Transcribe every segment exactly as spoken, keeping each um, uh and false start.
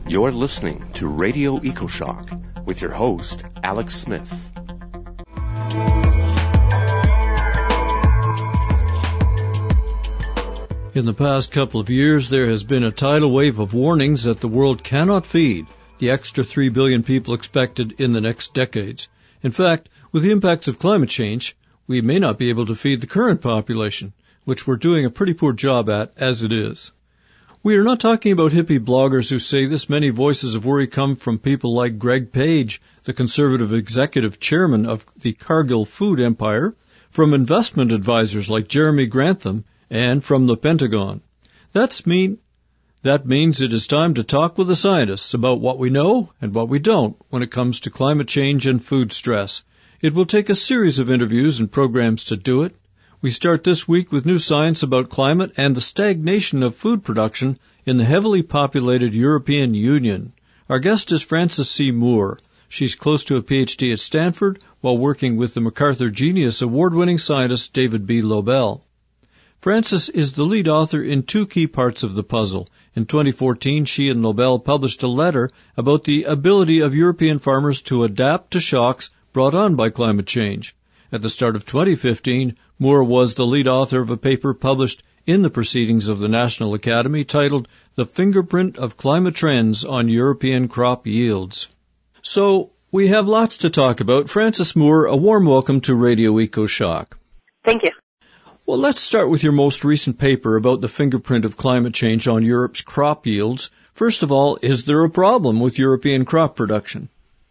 You're listening to Radio EcoShock with your host, Alex Smith. In the past couple of years, there has been a tidal wave of warnings that the world cannot feed the extra three billion people expected in the next decades. In fact, with the impacts of climate change, we may not be able to feed the current population, which we're doing a pretty poor job at as it is. We are not talking about hippie bloggers who say this. Many voices of worry come from people like Greg Page, the conservative executive chairman of the Cargill food empire, from investment advisors like Jeremy Grantham, and from the Pentagon. That's mean, that means it is time to talk with the scientists about what we know and what we don't when it comes to climate change and food stress. It will take a series of interviews and programs to do it. We start this week with new science about climate and the stagnation of food production in the heavily populated European Union. Our guest is Frances C. Moore. She's close to a P H D at Stanford while working with the MacArthur Genius Award-winning scientist David B. Lobel. Frances is the lead author in two key parts of the puzzle. In twenty fourteen, she and Lobel published a letter about the ability of European farmers to adapt to shocks brought on by climate change. At the start of twenty fifteen, Moore was the lead author of a paper published in the Proceedings of the National Academy titled The Fingerprint of Climate Trends on European Crop Yields. So, we have lots to talk about. Frances Moore, a warm welcome to Radio EcoShock. Thank you. Well, let's start with your most recent paper about the fingerprint of climate change on Europe's crop yields. First of all, is there a problem with European crop production?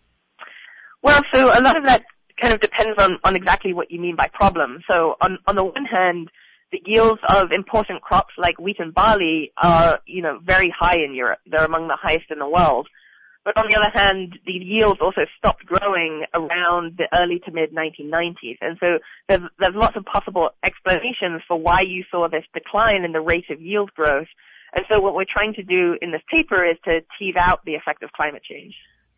Well, so a lot of that kind of depends on, on exactly what you mean by problem. So on, on the one hand, the yields of important crops like wheat and barley are, you know, very high in Europe. They're among the highest in the world. But on the other hand, the yields also stopped growing around the early to mid nineteen nineties. And so there's, there's lots of possible explanations for why you saw this decline in the rate of yield growth. And so what we're trying to do in this paper is to tease out the effect of climate change.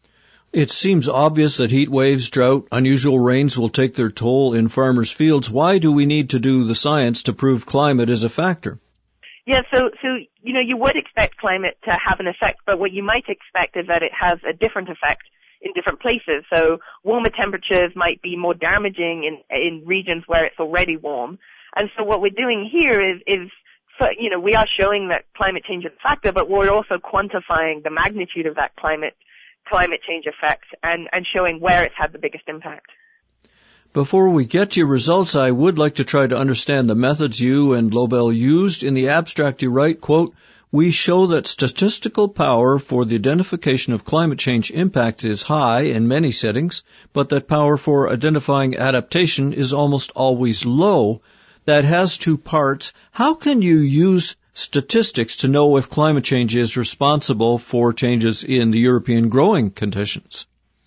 It seems obvious that heat waves, drought, unusual rains will take their toll in farmers' fields. Why do we need to do the science to prove climate is a factor? Yeah, so, so, you know, you would expect climate to have an effect, but what you might expect is that it has a different effect in different places. So warmer temperatures might be more damaging in, in regions where it's already warm. And so what we're doing here is, is, so, you know, we are showing that climate change is a factor, but we're also quantifying the magnitude of that climate, climate change effect and, and showing where it's had the biggest impact. Before we get to your results, I would like to try to understand the methods you and Lobel used. In the abstract, you write, quote, "We show that statistical power for the identification of climate change impacts is high in many settings, but that power for identifying adaptation is almost always low. That has two parts. How can you use statistics to know if climate change is responsible for changes in the European growing conditions?"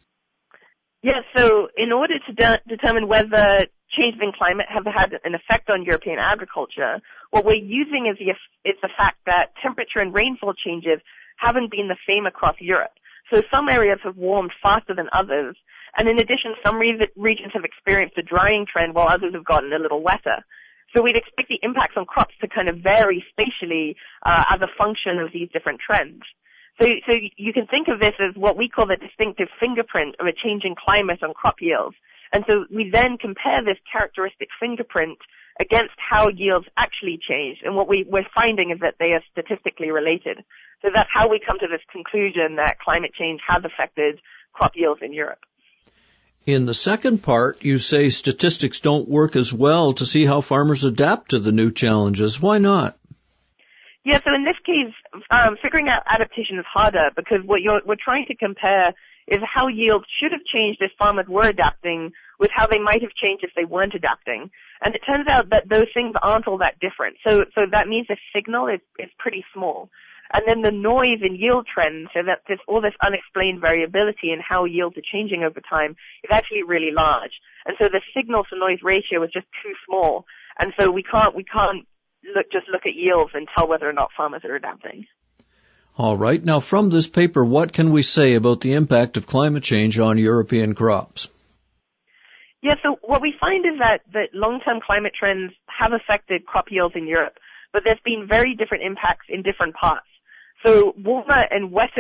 Yes, so in order to de- determine whether changes in climate have had an effect on European agriculture, what we're using is the, is the fact that temperature and rainfall changes haven't been the same across Europe. So some areas have warmed faster than others, and in addition, some re- regions have experienced a drying trend while others have gotten a little wetter. So we'd expect the impacts on crops to kind of vary spatially uh, as a function of these different trends. So, so you can think of this as what we call the distinctive fingerprint of a changing climate on crop yields. And so we then compare this characteristic fingerprint against how yields actually change. And what we, we're finding is that they are statistically related. So that's how we come to this conclusion that climate change has affected crop yields in Europe. In the second part, you say statistics don't work as well to see how farmers adapt to the new challenges. Why not? Yeah, so in this case, um, figuring out adaptation is harder because what you're, we're trying to compare is how yields should have changed if farmers were adapting with how they might have changed if they weren't adapting. And it turns out that those things aren't all that different. So, so that means the signal is, is pretty small. And then the noise in yield trends, so that this, all this unexplained variability in how yields are changing over time is actually really large. And so the signal to noise ratio is just too small. And so we can't, we can't look, just look at yields and tell whether or not farmers are adapting. All right. Now, from this paper, what can we say about the impact of climate change on European crops? Yeah, so what we find is that, that long-term climate trends have affected crop yields in Europe, but there's been very different impacts in different parts. So warmer and wetter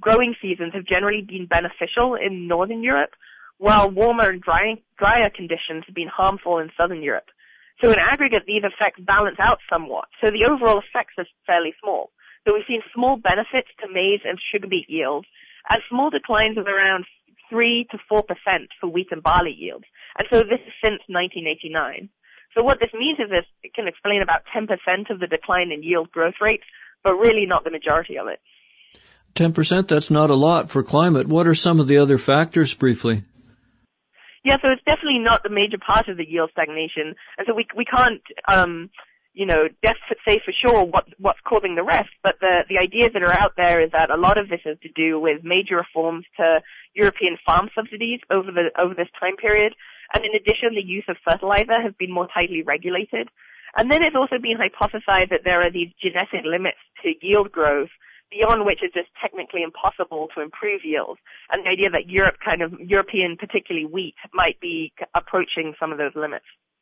growing seasons have generally been beneficial in Northern Europe, while warmer and dry, drier conditions have been harmful in Southern Europe. So in aggregate, these effects balance out somewhat. So the overall effects are fairly small. So we've seen small benefits to maize and sugar beet yields, and small declines of around three to four percent for wheat and barley yields. And so this is since nineteen eighty-nine. So what this means is this, it can explain about ten percent of the decline in yield growth rates, but really not the majority of it. ten percent, that's not a lot for climate. What are some of the other factors, briefly? Yeah, so it's definitely not the major part of the yield stagnation, and so we we can't, um, you know, def- say for sure what what's causing the rest. But the the ideas that are out there is that a lot of this has to do with major reforms to European farm subsidies over the over this time period, and in addition, the use of fertilizer has been more tightly regulated. And then it's also been hypothesized that there are these genetic limits to yield growth, beyond which it's just technically impossible to improve yields. And the idea that Europe kind of, European, particularly wheat, might be approaching some of those limits.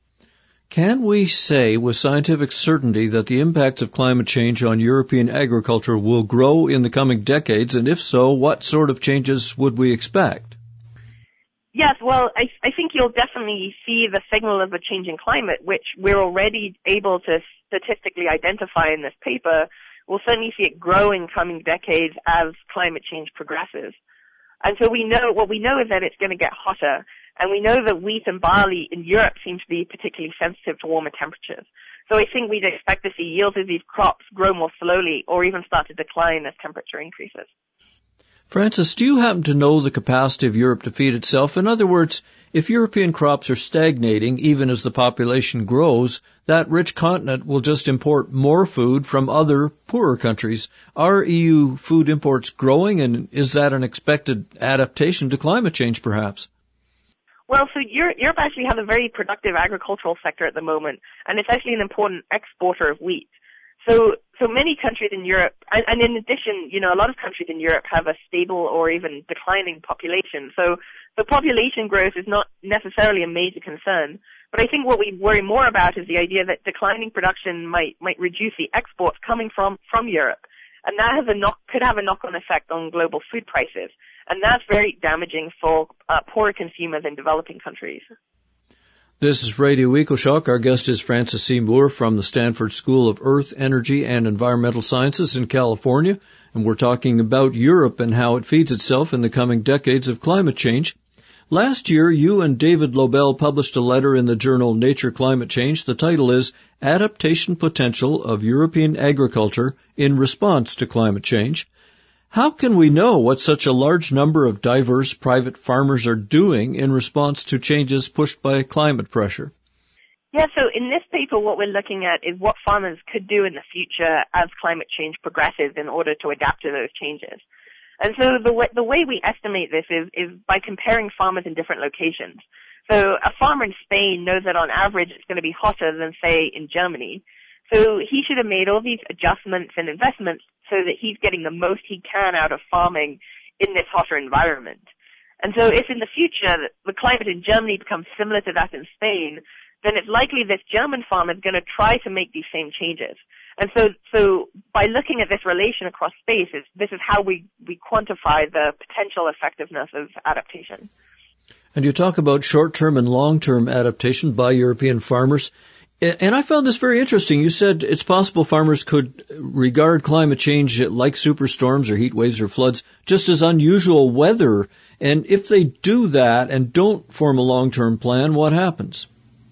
Can we say with scientific certainty that the impacts of climate change on European agriculture will grow in the coming decades? And if so, what sort of changes would we expect? Yes, well, I, I think you'll definitely see the signal of a changing climate, which we're already able to statistically identify in this paper. We'll certainly see it grow in coming decades as climate change progresses. And so we know, what we know is that it's going to get hotter, and we know that wheat and barley in Europe seem to be particularly sensitive to warmer temperatures. So I think we'd expect to see yields of these crops grow more slowly or even start to decline as temperature increases. Francis, do you happen to know the capacity of Europe to feed itself? In other words, if European crops are stagnating, even as the population grows, that rich continent will just import more food from other poorer countries. Are E U food imports growing, and is that an expected adaptation to climate change, perhaps? Well, so Europe, Europe actually has a very productive agricultural sector at the moment, and it's actually an important exporter of wheat. So, so many countries in Europe, and, and in addition, you know, a lot of countries in Europe have a stable or even declining population. So, the population growth is not necessarily a major concern. But I think what we worry more about is the idea that declining production might might reduce the exports coming from from Europe, and that has a knock could have a knock-on effect on global food prices, and that's very damaging for uh, poorer consumers in developing countries. This is Radio EcoShock. Our guest is Francis C. Moore from the Stanford School of Earth, Energy, and Environmental Sciences in California, and we're talking about Europe and how it feeds itself in the coming decades of climate change. Last year, you and David Lobel published a letter in the journal Nature Climate Change. The title is Adaptation Potential of European Agriculture in Response to Climate Change. How can we know what such a large number of diverse private farmers are doing in response to changes pushed by climate pressure? Yeah, so in this paper, what we're looking at is what farmers could do in the future as climate change progresses in order to adapt to those changes. And so the way, the way we estimate this is, is by comparing farmers in different locations. So a farmer in Spain knows that on average it's going to be hotter than, say, in Germany. So he should have made all these adjustments and investments so that he's getting the most he can out of farming in this hotter environment. And so if in the future the climate in Germany becomes similar to that in Spain, then it's likely this German farmer is going to try to make these same changes. And so, so by looking at this relation across space, this is how we, we quantify the potential effectiveness of adaptation. And you talk about short-term and long-term adaptation by European farmers. And I found this very interesting. You said it's possible farmers could regard climate change like superstorms or heat waves or floods just as unusual weather. And if they do that and don't form a long-term plan, what happens?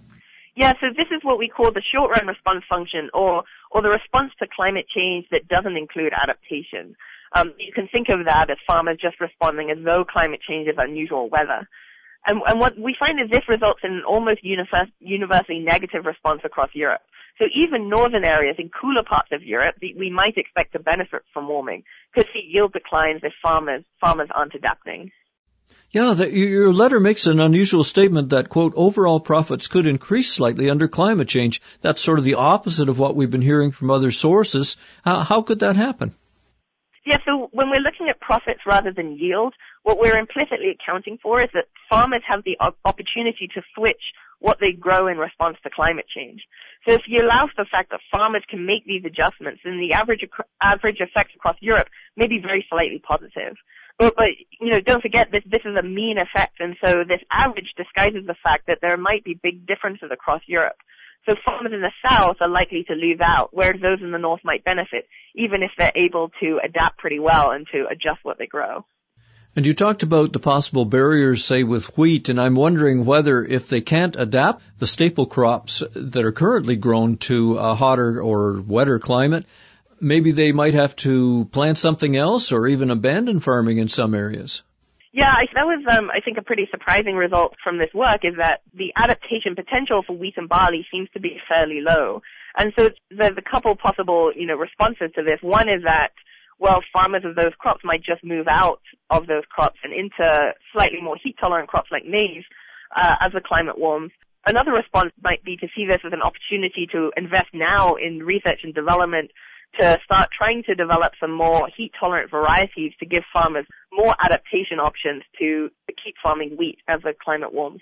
Yeah, so this is what we call the short-run response function, or or the response to climate change that doesn't include adaptation. Um, you can think of that as farmers just responding as though climate change is unusual weather. And, and what we find is this results in an almost universe, universally negative response across Europe. So even northern areas in cooler parts of Europe, the, we might expect to benefit from warming, could see yield declines if farmers farmers aren't adapting. Yeah, the, your letter makes an unusual statement that, quote, overall profits could increase slightly under climate change. That's sort of the opposite of what we've been hearing from other sources. How, how could that happen? Yeah, so when we're looking at profits rather than yield, what we're implicitly accounting for is that farmers have the op- opportunity to switch what they grow in response to climate change. So if you allow for the fact that farmers can make these adjustments, then the average average effects across Europe may be very slightly positive. But, but you know, don't forget this this is a mean effect, and so this average disguises the fact that there might be big differences across Europe. So farmers in the south are likely to lose out, whereas those in the north might benefit, even if they're able to adapt pretty well and to adjust what they grow. And you talked about the possible barriers, say, with wheat, and I'm wondering whether if they can't adapt the staple crops that are currently grown to a hotter or wetter climate, maybe they might have to plant something else or even abandon farming in some areas. Yeah, I, that was, um, I think, a pretty surprising result from this work is that the adaptation potential for wheat and barley seems to be fairly low. And so there's a couple possible, you know, responses to this. One is that, well, farmers of those crops might just move out of those crops and into slightly more heat-tolerant crops like maize uh, as the climate warms. Another response might be to see this as an opportunity to invest now in research and development to start trying to develop some more heat-tolerant varieties to give farmers more adaptation options to, to keep farming wheat as the climate warms.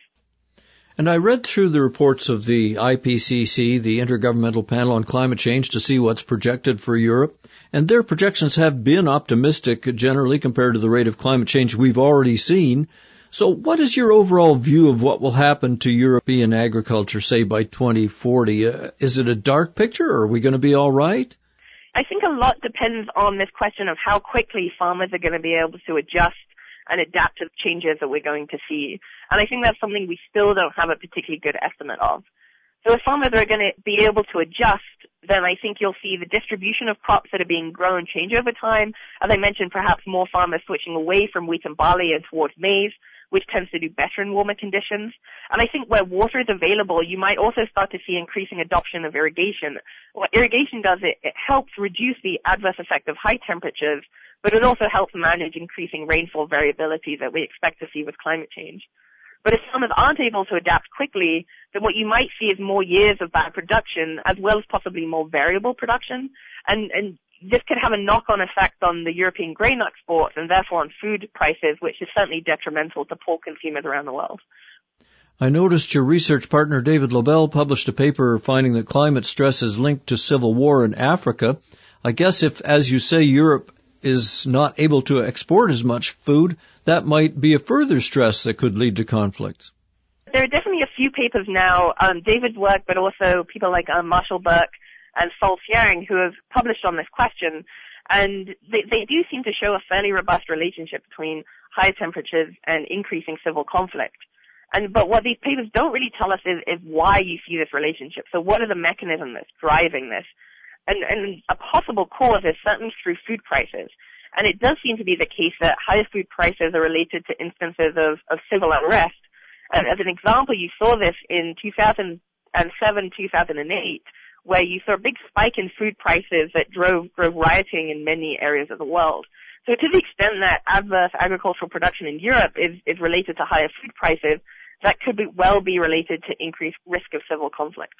And I read through the reports of the I P C C, the Intergovernmental Panel on Climate Change, to see what's projected for Europe. And their projections have been optimistic generally compared to the rate of climate change we've already seen. So what is your overall view of what will happen to European agriculture, say, by twenty forty? Uh, is it a dark picture, or are we going to be all right? I think a lot depends on this question of how quickly farmers are going to be able to adjust and adapt to the changes that we're going to see. And I think that's something we still don't have a particularly good estimate of. So if farmers are going to be able to adjust, then I think you'll see the distribution of crops that are being grown change over time. As I mentioned, perhaps more farmers switching away from wheat and barley and towards maize, which tends to do better in warmer conditions. And I think where water is available, you might also start to see increasing adoption of irrigation. What irrigation does, it, it helps reduce the adverse effect of high temperatures, but it also helps manage increasing rainfall variability that we expect to see with climate change. But if farmers aren't able to adapt quickly, then what you might see is more years of bad production, as well as possibly more variable production. And, and this could have a knock-on effect on the European grain exports and therefore on food prices, which is certainly detrimental to poor consumers around the world. I noticed your research partner David Lobel published a paper finding that climate stress is linked to civil war in Africa. I guess if, as you say, Europe is not able to export as much food, that might be a further stress that could lead to conflicts. There are definitely a few papers now, um, David's work, but also people like um, Marshall Burke and Sol Fjering, who have published on this question, and they, they do seem to show a fairly robust relationship between high temperatures and increasing civil conflict. And but what these papers don't really tell us is, is why you see this relationship. So what are the mechanisms that's driving this? And, and a possible cause is certainly through food prices. And it does seem to be the case that higher food prices are related to instances of, of civil unrest. And as an example, you saw this in two thousand seven, two thousand eight, where you saw a big spike in food prices that drove, drove rioting in many areas of the world. So to the extent that adverse agricultural production in Europe is, is related to higher food prices, that could be, well be related to increased risk of civil conflict.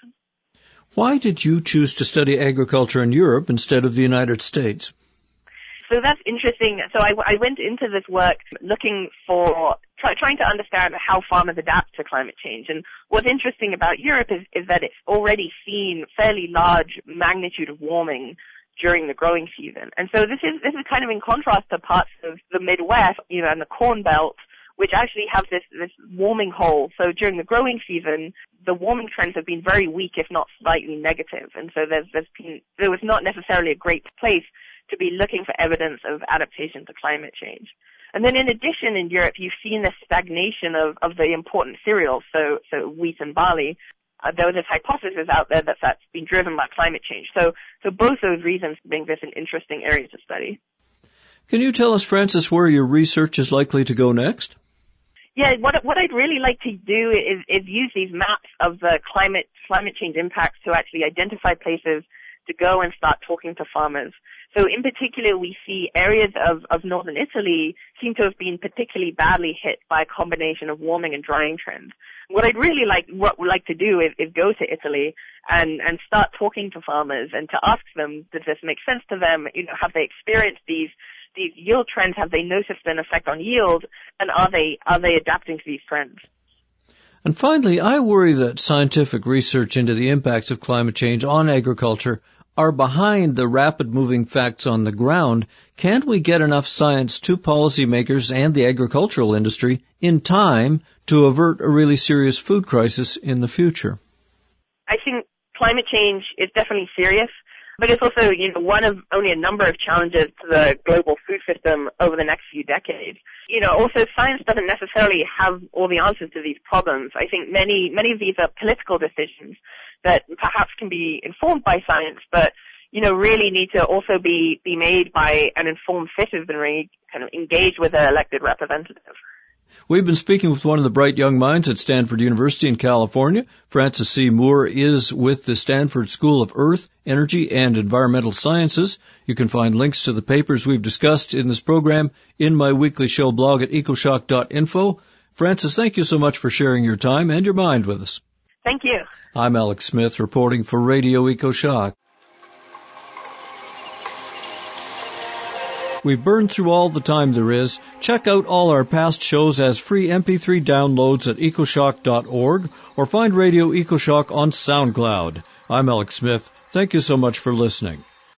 Why did you choose to study agriculture in Europe instead of the United States? So that's interesting. So I, I went into this work looking for, try, trying to understand how farmers adapt to climate change. And what's interesting about Europe is, is that it's already seen fairly large magnitude of warming during the growing season. And so this is, this is kind of in contrast to parts of the Midwest, you know, and the Corn Belt, which actually have this, this warming hole. So during the growing season, the warming trends have been very weak, if not slightly negative. And so there's, there's been, there was not necessarily a great place to be looking for evidence of adaptation to climate change. And then in addition, in Europe, you've seen this stagnation of, of the important cereals, so, so wheat and barley. Uh, there was this hypothesis out there that that's been driven by climate change. So, so both those reasons make this an interesting area to study. Can you tell us, Francis, where your research is likely to go next? Yeah, what what I'd really like to do is, is use these maps of the climate climate change impacts to actually identify places to go and start talking to farmers. So in particular, we see areas of, of northern Italy seem to have been particularly badly hit by a combination of warming and drying trends. What I'd really like, what we'd like to do is, is go to Italy and, and start talking to farmers and to ask them, does this make sense to them? You know, have they experienced these these yield trends? Have they noticed an effect on yield? And are they are they adapting to these trends? And finally, I worry that scientific research into the impacts of climate change on agriculture are behind the rapid-moving facts on the ground. Can't we get enough science to policymakers and the agricultural industry in time to avert a really serious food crisis in the future? I think climate change is definitely serious, but it's also, you know, one of only a number of challenges to the global food system over the next few decades. You know, also science doesn't necessarily have all the answers to these problems. I think many, many of these are political decisions that perhaps can be informed by science, but, you know, really need to also be, be made by an informed citizenry, kind of engage with their elected representatives. We've been speaking with one of the bright young minds at Stanford University in California. Francis C. Moore is with the Stanford School of Earth, Energy, and Environmental Sciences. You can find links to the papers we've discussed in this program in my weekly show blog at ecoshock dot info. Francis, thank you so much for sharing your time and your mind with us. Thank you. I'm Alex Smith, reporting for Radio EcoShock. We've burned through all the time there is. Check out all our past shows as free M P three downloads at ecoshock dot org or find Radio EcoShock on SoundCloud. I'm Alex Smith. Thank you so much for listening.